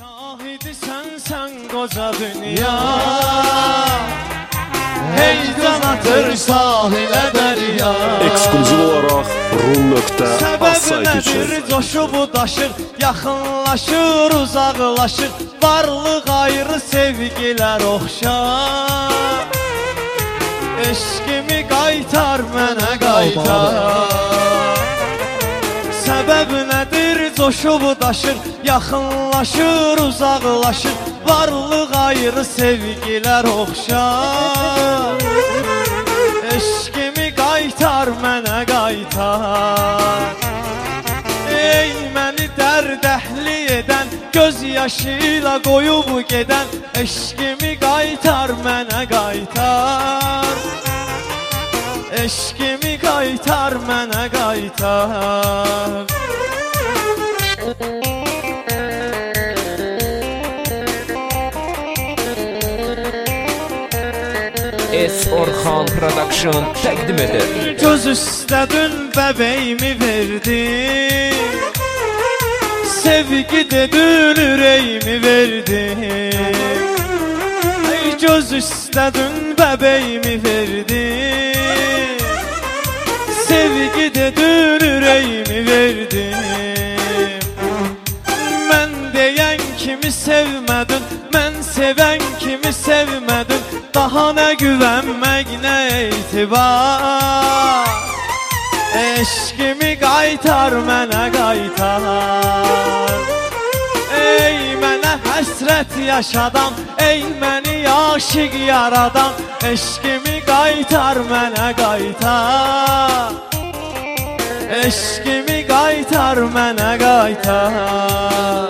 Şahidi sen koca dünya, heyecan atır sahilə dərya. Ekskluziv olaraq Rum.az Səbəbi nədir coşub daşır, yaxınlaşır, uzaqlaşır, varlıq ayrı sevgilər oxşar. Eşqimi qaytar mənə qaytar. Səbəbi nədir coşub daşır, yaxınlaşır, uzaqlaşır, varlıq ayrı sevgilər oxşar. Eşqimi qaytar mənə qaytar. Ey məni dərdəhli edən, göz yaşı ilə qoyub gedən, eşqimi qaytar mənə qaytar. Eşqimi qaytar mənə qaytar. Orxan Production təqdim edir. Göz üstə dün bəbəyimi verdim, sevgi de dün ürəyimi verdim. Göz üstə dün bəbəyimi verdim, sevgi de dün ürəyimi verdim. Mən deyən kimi sevmədin, mən sevən kimi sevmədin, daha nə güvənmək, nə etibar. Eşqimi qaytar mənə qaytar. Ey mənə həsrət yaşadan, ey məni aşiq yaradan, eşqimi qaytar mənə qaytar. Eşqimi qaytar mənə qaytar.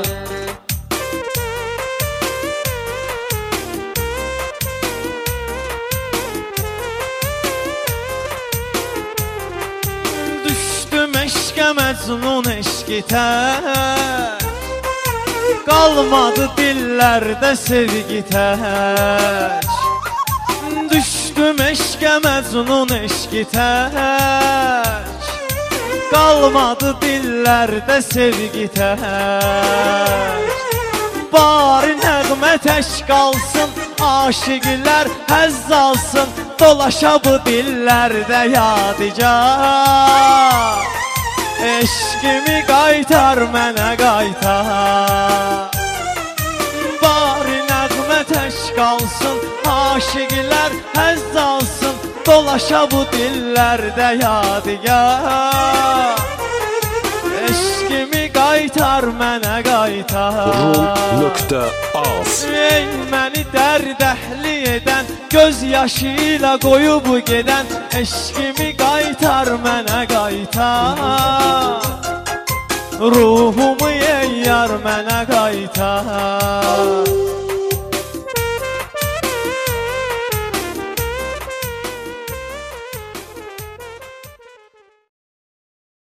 Eşqə məcnun eşqi tək, qalmadı dillərdə sevgi tək. Düşdüm eşqə məcnun eşqi tək, qalmadı dillərdə sevgi tək. Bari nəğmə tək qalsın, aşiqlər həzz alsın, dolaşa bu dillərdə yadigar. Eşqimi qaytar mənə qaytar. Bari nəğmə tək qalsın, aşiqlər həzz alsın, dolaşa bu dillərdə yadigar. Eşqimi qaytar mənə qaytar. Rum.az Ey məni dərdəhli edən, göz yaşı ilə qoyub gedən, eşqimi qaytar mənə qaytar. Ruhumu ey yar mənə qaytar.